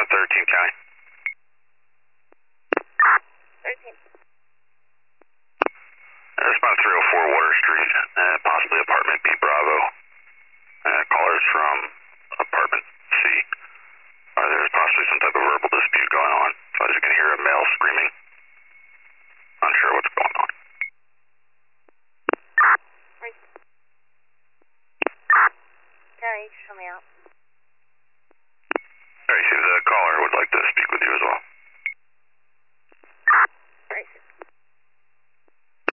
13 County. 13. Response 304 Water Street, possibly apartment B Bravo. Callers from apartment C. There's possibly some type of verbal dispute going on. So I just can hear a male screaming. Unsure what's going on. Gary, show me out. Alright, see if the caller would like to speak with you as well.